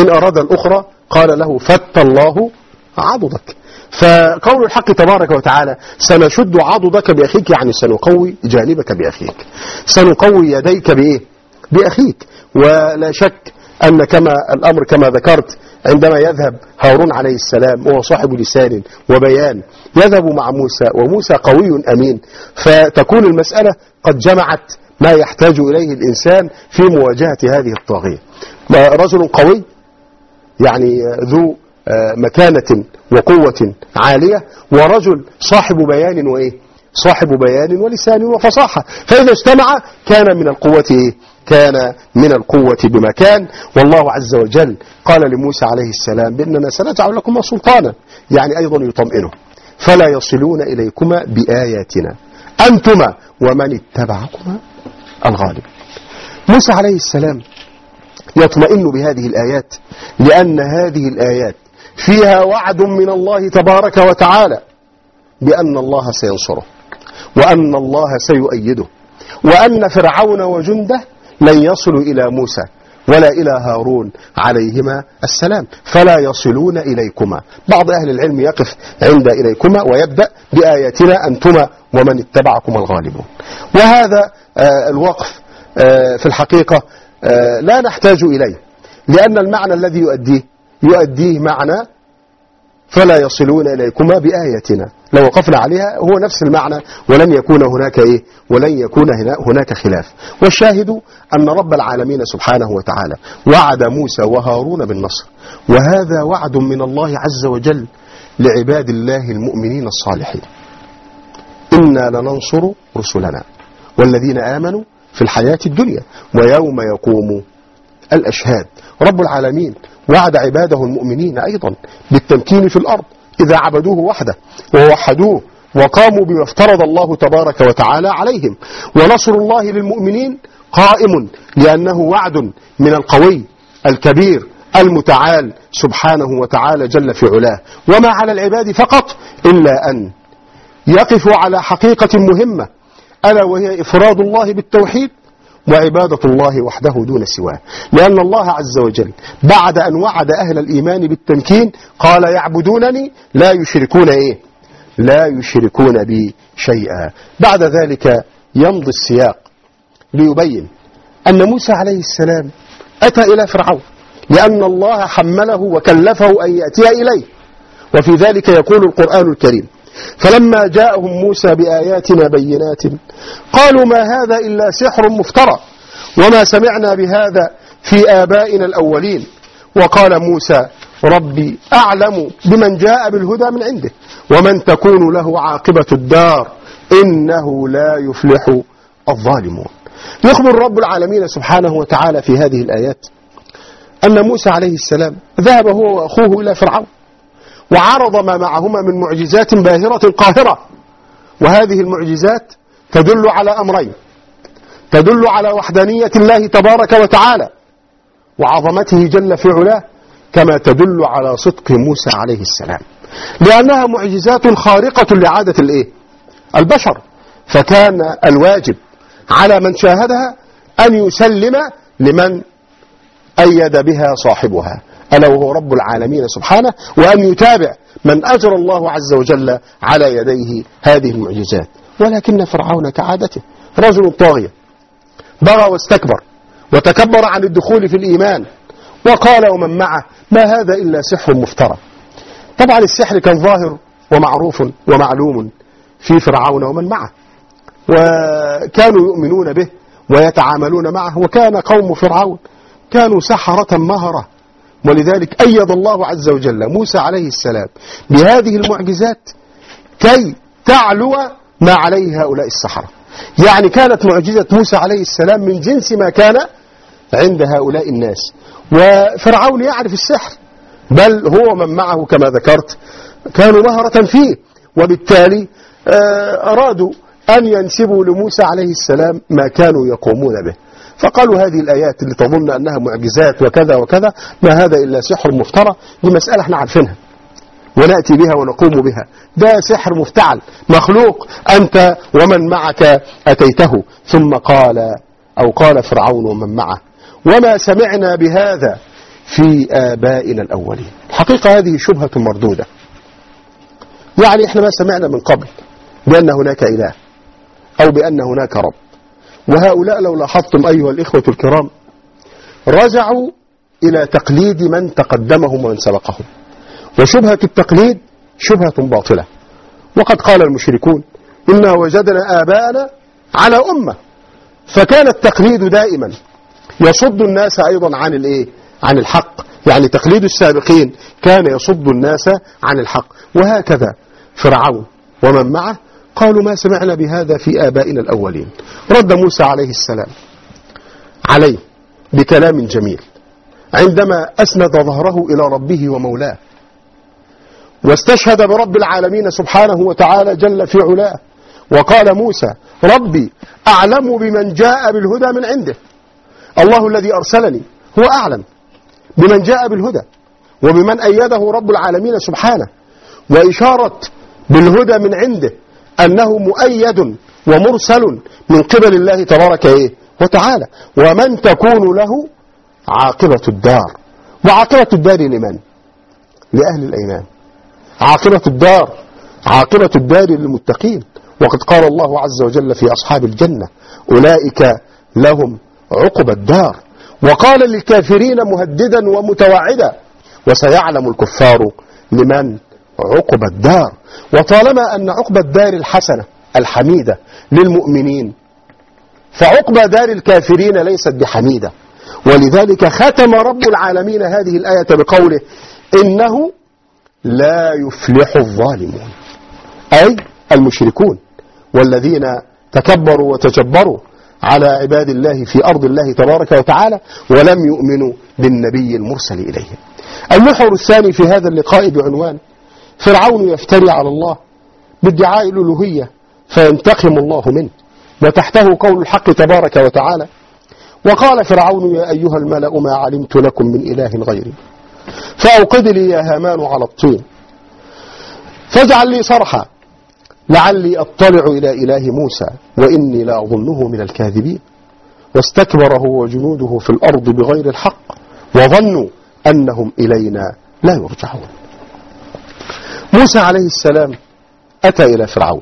وإن أراد الأخرى قال له فت الله عضدك. فقول الحق تبارك وتعالى سنشد عضدك بأخيك، يعني سنقوي جانبك بأخيك، سنقوي يديك بإيه؟ بأخيك. ولا شك أن كما الأمر كما ذكرت عندما يذهب هارون عليه السلام وهو صاحب لسان وبيان يذهب مع موسى، وموسى قوي أمين، فتكون المسألة قد جمعت ما يحتاج إليه الإنسان في مواجهة هذه الطاغية. رجل قوي يعني ذو مكانة وقوة عالية، ورجل صاحب بيان وإيه؟ صاحب بيان ولسان وفصاحة، فإذا اجتمع كان من القوة إيه؟ كان من القوة بمكان. والله عز وجل قال لموسى عليه السلام بأننا سنجعل لكما سلطانا، يعني أيضا يطمئنه، فلا يصلون إليكما بآياتنا أنتما ومن اتبعكما الغالب. موسى عليه السلام يطمئن بهذه الآيات، لأن هذه الآيات فيها وعد من الله تبارك وتعالى بأن الله سينصره، وأن الله سيؤيده، وأن فرعون وجنده لن يصلوا إلى موسى ولا إلى هارون عليهما السلام، فلا يصلون إليكما. بعض أهل العلم يقف عند إليكما ويبدأ بآياتنا أنتما ومن اتبعكم الغالبون. وهذا الوقف في الحقيقة لا نحتاج إليه، لأن المعنى الذي يؤديه معنى فلا يصلون إليكما بآياتنا، لو وقفنا عليها هو نفس المعنى، ولن يكون هناك إيه؟ ولن يكون هناك خلاف. والشاهد أن رب العالمين سبحانه وتعالى وعد موسى وهارون بالنصر، وهذا وعد من الله عز وجل لعباد الله المؤمنين الصالحين. إنا لننصر رسلنا والذين آمنوا في الحياة الدنيا ويوم يقوم الأشهاد. رب العالمين وعد عباده المؤمنين أيضا بالتمكين في الأرض إذا عبدوه وحده ووحدوه وقاموا بما افترض الله تبارك وتعالى عليهم. ونصر الله للمؤمنين قائم، لأنه وعد من القوي الكبير المتعال سبحانه وتعالى جل في علاه. وما على العباد فقط إلا أن يقفوا على حقيقة مهمة، ألا وهي إفراد الله بالتوحيد وعبادة الله وحده دون سواه. لأن الله عز وجل بعد أن وعد أهل الإيمان بالتمكين قال يعبدونني لا يشركون إيه؟ لا يشركون بي شيئا. بعد ذلك يمضي السياق ليبين أن موسى عليه السلام أتى إلى فرعون لأن الله حمله وكلفه أن يأتي إليه، وفي ذلك يقول القرآن الكريم فلما جاءهم موسى بآياتنا بينات قالوا ما هذا إلا سحر مفترى وما سمعنا بهذا في آبائنا الأولين. وقال موسى ربي أعلم بمن جاء بالهدى من عنده ومن تكون له عاقبة الدار إنه لا يفلح الظالمون. يخبر رب العالمين سبحانه وتعالى في هذه الآيات أن موسى عليه السلام ذهب هو وأخوه إلى فرعون وعرض ما معهما من معجزات باهرة قاهرة، وهذه المعجزات تدل على أمرين: تدل على وحدانية الله تبارك وتعالى وعظمته جل في علاه، كما تدل على صدق موسى عليه السلام، لأنها معجزات خارقة لعادة البشر. فكان الواجب على من شاهدها أن يسلم لمن أيد بها صاحبها ألا وهو رب العالمين سبحانه، وأن يتابع من أجرى الله عز وجل على يديه هذه المعجزات. ولكن فرعون كعادته رجل طاغية بغى واستكبر وتكبر عن الدخول في الإيمان، وقال ومن معه ما هذا إلا سحر مفترى. طبعا السحر كان ظاهر ومعروف ومعلوم في فرعون ومن معه، وكانوا يؤمنون به ويتعاملون معه، وكان قوم فرعون كانوا سحرة مهرة، ولذلك أيد الله عز وجل موسى عليه السلام بهذه المعجزات كي تعلو ما عليه هؤلاء السحرة. يعني كانت معجزة موسى عليه السلام من جنس ما كان عند هؤلاء الناس، وفرعون يعرف السحر، بل هو من معه كما ذكرت كانوا مهرة فيه، وبالتالي أرادوا أن ينسبوا لموسى عليه السلام ما كانوا يقومون به، فقالوا هذه الآيات اللي تظن أنها معجزات وكذا وكذا ما هذا إلا سحر مفترى. دي مسألة احنا عارفينها ونأتي بها ونقوم بها، ده سحر مفتعل مخلوق أنت ومن معك أتيته. ثم قال فرعون ومن معه وما سمعنا بهذا في آبائنا الأولين. الحقيقة هذه شبهة مردودة. يعني إحنا ما سمعنا من قبل بأن هناك إله أو بأن هناك رب. وهؤلاء لو لاحظتم أيها الإخوة الكرام رجعوا إلى تقليد من تقدمهم ومن سبقهم، وشبهة التقليد شبهة باطلة. وقد قال المشركون إنا وجدنا آباءنا على أمة، فكان التقليد دائما يصد الناس أيضا عن الحق. يعني تقليد السابقين كان يصد الناس عن الحق. وهكذا فرعون ومن معه قالوا ما سمعنا بهذا في آبائنا الأولين. رد موسى عليه السلام عليه بكلام جميل عندما أسند ظهره إلى ربه ومولاه، واستشهد برب العالمين سبحانه وتعالى جل في علاه، وقال موسى ربي أعلم بمن جاء بالهدى من عنده. الله الذي أرسلني هو أعلم بمن جاء بالهدى وبمن أيده رب العالمين سبحانه. وإشارة بالهدى من عنده أنه مؤيد ومرسل من قبل الله تبارك وتعالى، ومن تكون له عاقبة الدار. وعاقبة الدار لمن؟ لأهل الإيمان. عاقبة الدار للمتقين. وقد قال الله عز وجل في أصحاب الجنة أولئك لهم عقبى الدار. وقال للكافرين مهددا ومتوعدا وسيعلم الكفار لمن عقبى الدار. وطالما أن عقبى الدار الحسنة الحميدة للمؤمنين، فعقبى دار الكافرين ليست بحميدة. ولذلك ختم رب العالمين هذه الآية بقوله إنه لا يفلح الظالمون، أي المشركون والذين تكبروا وتجبروا على عباد الله في أرض الله تبارك وتعالى ولم يؤمنوا بالنبي المرسل إليهم. المحور الثاني في هذا اللقاء بعنوان فرعون يفتري على الله بادعاء الألوهية فينتقم الله منه، وتحته قول الحق تبارك وتعالى وقال فرعون يا أيها الملأ ما علمت لكم من إله غيري فأوقد لي يا هامان على الطين فاجعل لي صرحا لعلي أطلع إلى إله موسى وإني لا أظنه من الكاذبين واستكبر هو وجنوده في الأرض بغير الحق وظنوا أنهم إلينا لا يرجعون. موسى عليه السلام أتى إلى فرعون،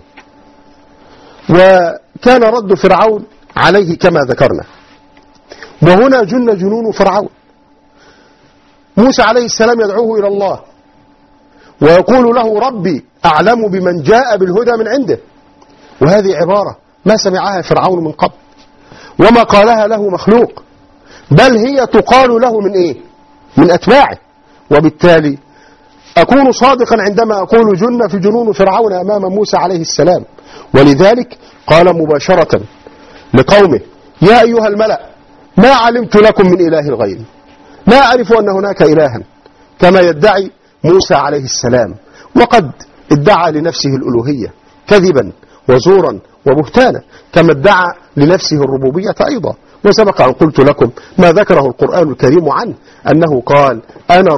وكان رد فرعون عليه كما ذكرنا، وهنا جن جنون فرعون. موسى عليه السلام يدعوه إلى الله ويقول له ربي أعلم بمن جاء بالهدى من عنده، وهذه عبارة ما سمعها فرعون من قبل وما قالها له مخلوق، بل هي تقال له من أتباعه. وبالتالي أكون صادقا عندما أقول جن في جنون فرعون أمام موسى عليه السلام. ولذلك قال مباشرة لقومه يا أيها الملأ ما علمت لكم من إله غيري، لا أعرف أن هناك إلها كما يدعي موسى عليه السلام، وقد ادعى لنفسه الألوهية كذبا وزورا وبهتانا كما ادعى لنفسه الربوبية أيضا. وسبق أن قلت لكم ما ذكره القرآن الكريم عنه أنه قال أنا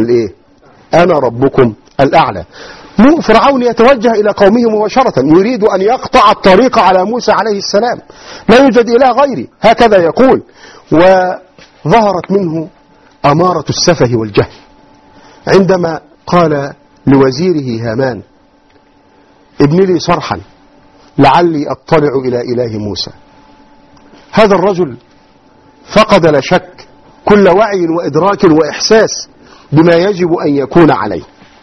ربكم الأعلى. فرعون يتوجه إلى قومه مباشرة يريد أن يقطع الطريق على موسى عليه السلام، لا يوجد إله غيري هكذا يقول. وظهرت منه أمارة السفه والجهل عندما قال لوزيره هامان ابن لي صرحا لعلي أطلع إلى إله موسى. هذا الرجل فقد لا شك كل وعي وإدراك وإحساس بما يجب أن يكون عليه.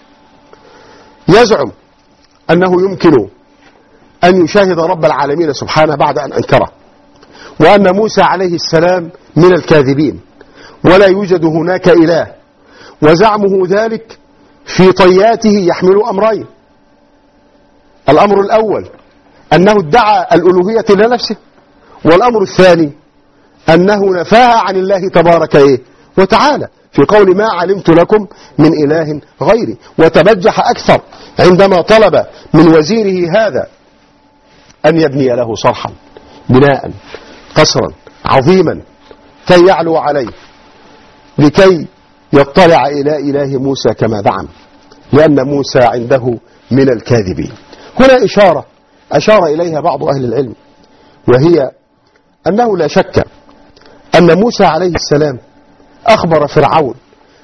يزعم أنه يمكن أن يشاهد رب العالمين سبحانه بعد أن أنكره، وأن موسى عليه السلام من الكاذبين ولا يوجد هناك إله، وزعمه ذلك في طياته يحمل أمرين. الأمر الأول أنه ادعى الألوهية لنفسه، والأمر الثاني أنه نفاها عن الله تبارك وتعالى في قول ما علمت لكم من إله غيري. وتبجح أكثر عندما طلب من وزيره هذا أن يبني له صرحا بناء قصرا عظيما كي يعلو عليه لكي يطلع إلى إله موسى كما زعم، لأن موسى عنده من الكاذبين. هنا أشار إليها بعض أهل العلم، وهي أنه لا شك أن موسى عليه السلام أخبر فرعون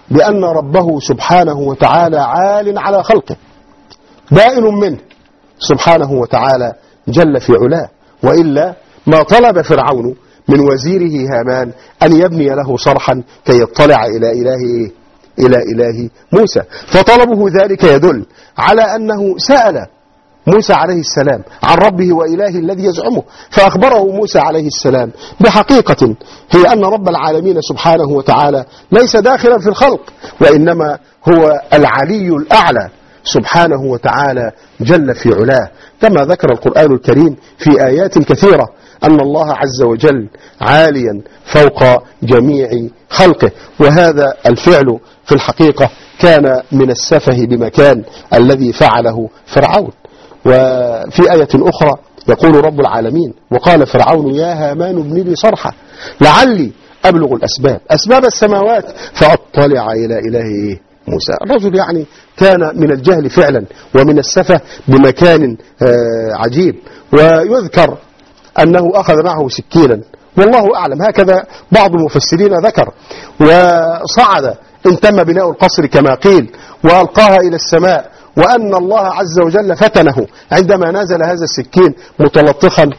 بأن ربه سبحانه وتعالى عال على خلقه بائن منه سبحانه وتعالى جل في علاه، وإلا ما طلب فرعون من وزيره هامان أن يبني له صرحا كي يطلع إلى إله موسى، فطلبه ذلك يدل على أنه سأل موسى عليه السلام عن ربه وإله الذي يزعمه، فأخبره موسى عليه السلام بحقيقة هي أن رب العالمين سبحانه وتعالى ليس داخلا في الخلق، وإنما هو العلي الأعلى سبحانه وتعالى جل في علاه، كما ذكر القرآن الكريم في آيات كثيرة أن الله عز وجل عاليا فوق جميع خلقه. وهذا الفعل في الحقيقة كان من السفه بمكان الذي فعله فرعون. وفي آية أخرى يقول رب العالمين: وقال فرعون يا هامان ابن لي صرحا لعلي أبلغ أسباب السماوات فأطلع إلى إله موسى. الرجل يعني كان من الجهل فعلا ومن السفه بمكان عجيب. ويذكر أنه أخذ معه سكينا، والله أعلم، هكذا بعض المفسرين ذكر، وصعد إن تم بناء القصر كما قيل وألقاها إلى السماء، وأن الله عز وجل فتنه عندما نزل هذا السكين متلطخا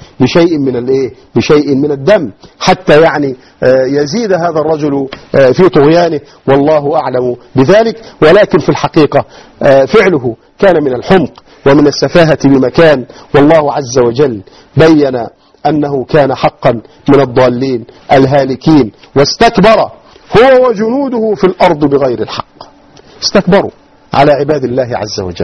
بشيء من الدم، حتى يعني يزيد هذا الرجل في طغيانه، والله أعلم بذلك. ولكن في الحقيقة فعله كان من الحمق ومن السفاهة بمكان، والله عز وجل بين أنه كان حقا من الضالين الهالكين، واستكبر هو وجنوده في الأرض بغير الحق. استكبروا على عباد الله عز وجل،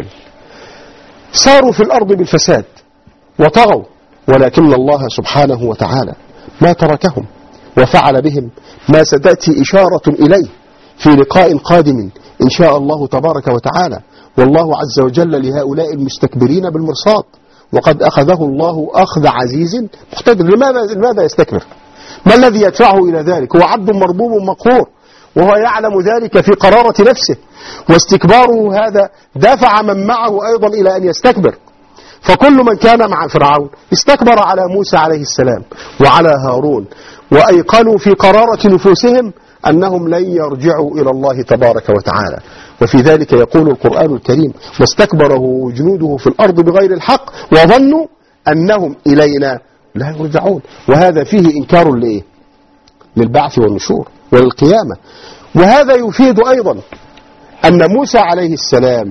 ساروا في الأرض بالفساد وطغوا، ولكن الله سبحانه وتعالى ما تركهم وفعل بهم ما ستأتي إشارة إليه في لقاء قادم إن شاء الله تبارك وتعالى. والله عز وجل لهؤلاء المستكبرين بالمرصاد، وقد أخذه الله أخذ عزيز مقتدر. لماذا يستكبر؟ ما الذي يدفعه إلى ذلك؟ هو عبد مربوب مقهور، وهو يعلم ذلك في قرارة نفسه، واستكباره هذا دفع من معه أيضا إلى أن يستكبر. فكل من كان مع فرعون استكبر على موسى عليه السلام وعلى هارون، وأيقنوا في قرارة نفوسهم أنهم لن يرجعوا إلى الله تبارك وتعالى. وفي ذلك يقول القرآن الكريم: واستكبره جنوده في الأرض بغير الحق وظنوا أنهم إلينا لا يرجعون. وهذا فيه إنكار للبعث والنشور وللقيامة. وهذا يفيد أيضا أن موسى عليه السلام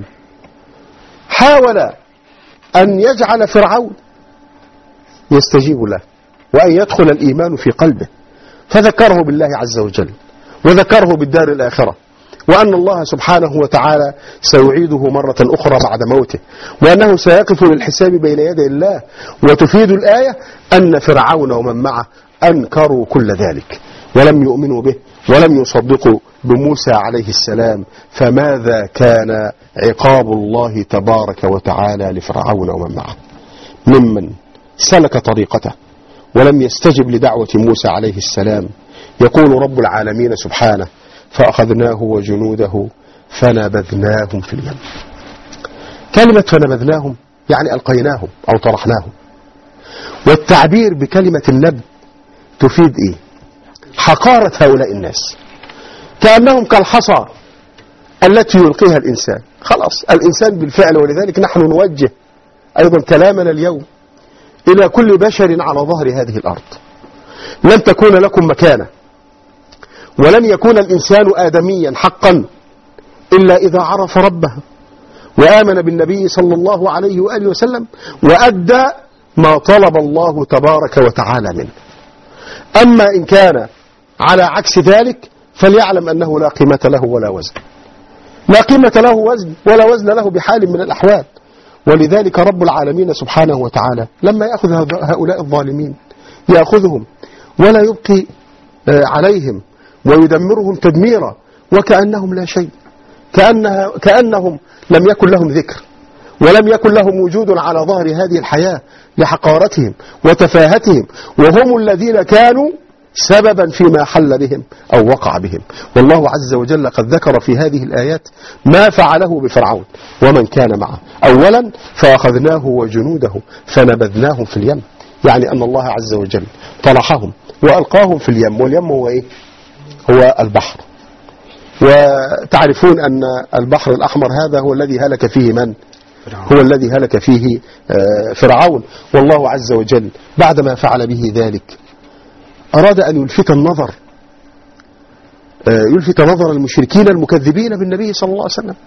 حاول أن يجعل فرعون يستجيب له وأن يدخل الإيمان في قلبه، فذكره بالله عز وجل وذكره بالدار الآخرة، وأن الله سبحانه وتعالى سيعيده مرة أخرى بعد موته، وأنه سيقف للحساب بين يدي الله. وتفيد الآية أن فرعون ومن معه أنكروا كل ذلك ولم يؤمنوا به ولم يصدقوا بموسى عليه السلام. فماذا كان عقاب الله تبارك وتعالى لفرعون ومن معه؟ ممن سلك طريقته ولم يستجب لدعوة موسى عليه السلام. يقول رب العالمين سبحانه: فأخذناه وجنوده فنبذناهم في اليم. كلمة فنبذناهم يعني ألقيناهم أو طرحناهم. والتعبير بكلمة النبذ تفيد حقارة هؤلاء الناس، كأنهم كالحصى التي يلقيها الإنسان. خلاص الإنسان بالفعل. ولذلك نحن نوجه أيضا كلامنا اليوم إلى كل بشر على ظهر هذه الأرض: لن تكون لكم مكانة، ولن يكون الإنسان آدميا حقا إلا إذا عرف ربه وآمن بالنبي صلى الله عليه وآله وسلم وأدى ما طلب الله تبارك وتعالى منه. أما إن كان على عكس ذلك فليعلم أنه لا قيمة له ولا وزن، لا قيمة له ولا وزن له بحال من الأحوال. ولذلك رب العالمين سبحانه وتعالى لما يأخذ هؤلاء الظالمين يأخذهم ولا يبقي عليهم ويدمرهم تدميرا وكأنهم لا شيء، كأنهم لم يكن لهم ذكر ولم يكن لهم وجود على ظهر هذه الحياة لحقارتهم وتفاهتهم، وهم الذين كانوا سببا فيما حل بهم أو وقع بهم. والله عز وجل قد ذكر في هذه الآيات ما فعله بفرعون ومن كان معه. أولا فأخذناه وجنوده فنبذناهم في اليم، يعني أن الله عز وجل طرحهم وألقاهم في اليم. واليم هو هو البحر. وتعرفون أن البحر الأحمر هذا هو الذي هلك فيه من؟ هو الذي هلك فيه فرعون. والله عز وجل بعدما فعل به ذلك أراد أن يلفت نظر المشركين المكذبين بالنبي صلى الله عليه وسلم.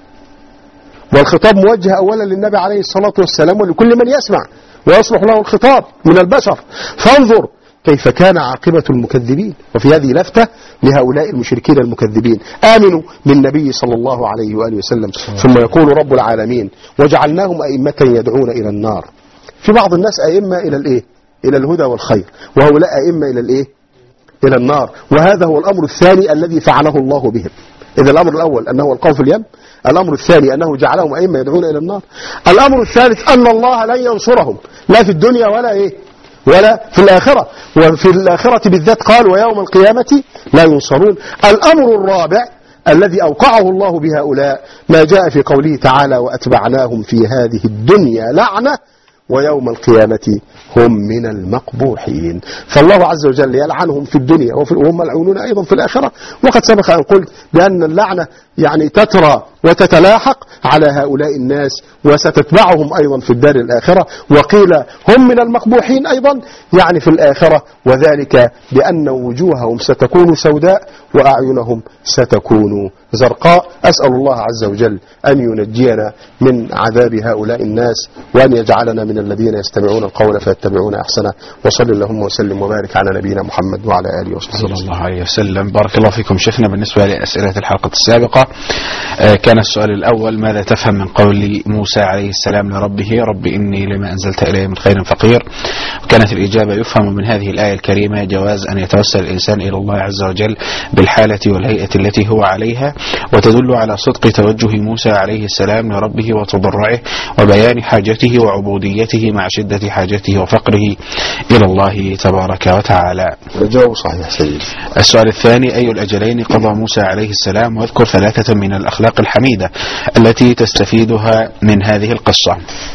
والخطاب موجه أولا للنبي عليه الصلاة والسلام ولكل من يسمع ويصلح له الخطاب من البشر. فانظر كيف كان عاقبة المكذبين. وفي هذه لفتة لهؤلاء المشركين المكذبين: آمنوا بالنبي صلى الله عليه وآله وسلم. ثم يقول رب العالمين: وجعلناهم أئمة يدعون إلى النار. في بعض الناس أئمة إلى الإيه؟ إلى الهدى والخير، وهؤلاء أئمة إلى الإيه؟ إلى النار. وهذا هو الأمر الثاني الذي فعله الله بهم. إذا الأمر الأول أنه ألقاهم في اليم، الأمر الثاني أنه جعلهم أئمة يدعون إلى النار، الأمر الثالث أن الله لن ينصرهم لا في الدنيا ولا إيه؟ ولا في الآخرة. وفي الآخرة بالذات قال: ويوم القيامة لا ينصرون. الأمر الرابع الذي أوقعه الله بهؤلاء ما جاء في قوله تعالى: وأتبعناهم في هذه الدنيا لعنة ويوم القيامة هم من المقبوحين. فالله عز وجل يلعنهم في الدنيا وهم ملعونون أيضا في الآخرة. وقد سبق أن قلت بأن اللعنة يعني تترى وتتلاحق على هؤلاء الناس وستتبعهم أيضا في الدار الآخرة. وقيل هم من المقبوحين أيضا يعني في الآخرة، وذلك بأن وجوههم ستكون سوداء وأعينهم ستكون زرقاء. أسأل الله عز وجل أن ينجينا من عذاب هؤلاء الناس وأن يجعلنا من الذين يستمعون القول فيتبعون أحسنه. وصل اللهم وسلم وبارك على نبينا محمد وعلى آله وصحبه صلى الله عليه وسلم. بارك الله فيكم شيخنا. بالنسبة لأسئلة الحلقة السابقة كان السؤال الأول: ماذا تفهم من قول موسى عليه السلام لربه: رب إني لما أنزلت إلي من خير فقير؟ وكانت الإجابة: يفهم من هذه الآية الكريمة جواز أن يتوسل الإنسان إلى الله عز وجل بالحالة والهيئة التي هو عليها، وتدل على صدق توجه موسى عليه السلام لربه وتضرعه وبيان حاجته وعبوديته مع شدة حاجته وفقره إلى الله تبارك وتعالى. الجواب صحيح سيدي. السؤال الثاني: أي الأجلين قضى موسى عليه السلام؟ واذكر 3 من الأخلاق الحميدة التي تستفيدها من هذه القصة.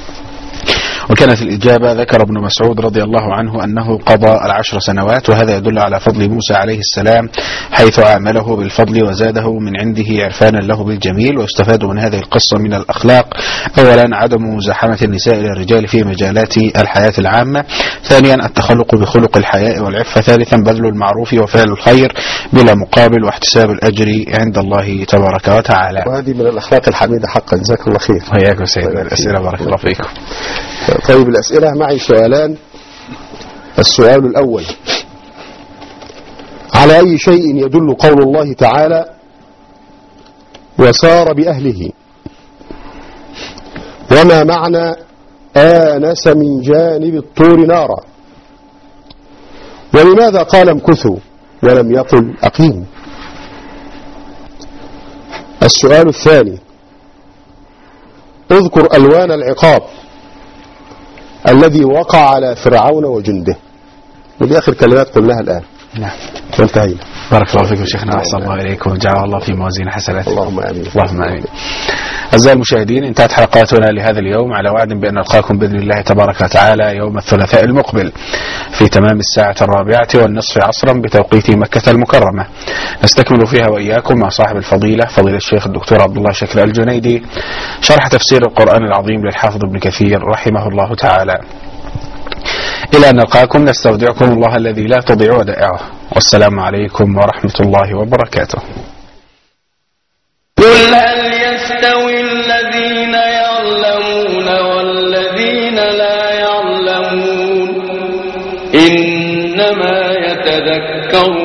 وكانت الإجابة: ذكر ابن مسعود رضي الله عنه أنه قضى 10 سنوات، وهذا يدل على فضل موسى عليه السلام حيث عامله بالفضل وزاده من عنده عرفانا له بالجميل. ويستفاد من هذه القصة من الأخلاق: أولا عدم مزاحمة النساء للرجال في مجالات الحياة العامة. ثانيا التخلق بخلق الحياء والعفة. ثالثا بذل المعروف وفعل الخير بلا مقابل واحتساب الأجر عند الله تبارك وتعالى. وهذه من الأخلاق الحميدة حقا. جزاك الله خير. وإياكم سيدنا. الأسئلة بارك الله فيكم. طيب الأسئلة معي سؤالان. السؤال الأول: على أي شيء يدل قول الله تعالى: وسار بأهله؟ وما معنى آنس من جانب الطور نارا؟ ولماذا قال امكثوا ولم يقل أقيموا؟ السؤال الثاني: اذكر ألوان العقاب الذي وقع على فرعون وجنده. ودي آخر كلمات قلناها الآن. نعم. وانتهينا. بارك الله فيكم شيخنا. أحسن الله إليكم وجعل الله في موازين حسناتكم. اللهم آمين. اللهم آمين. أعزائي المشاهدين، انتهت حلقاتنا لهذا اليوم، على وعد بأن نلقاكم بإذن الله تبارك وتعالى يوم الثلاثاء المقبل في تمام 4:15 عصرا بتوقيت مكة المكرمة. نستكمل فيها وإياكم مع صاحب الفضيلة فضيلة الشيخ الدكتور عبد الله شكر الجنيدي شرح تفسير القرآن العظيم للحافظ ابن كثير رحمه الله تعالى. إلى أن نلقاكم نستودعكم الله الذي لا تضيع ودائعه، والسلام عليكم ورحمة الله وبركاته. قل هل يستوي الذين يعلمون والذين لا يعلمون؟ إنما يتذكر